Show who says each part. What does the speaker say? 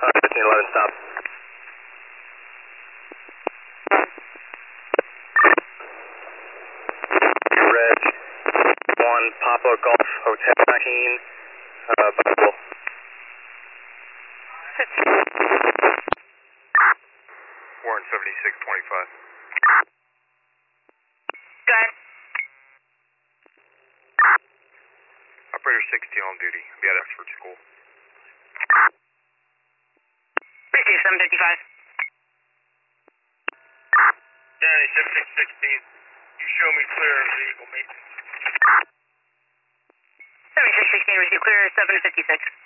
Speaker 1: 1511, stop. Red 1, Papa Golf, Hotel 19, Bible.
Speaker 2: Warren 7625.
Speaker 3: Go ahead.
Speaker 2: Operator 16 on duty. Be at Oxford School.
Speaker 3: Receive 755.
Speaker 2: Danny 7616. You show me clear of vehicle maintenance.
Speaker 3: 7616, receive clear 756.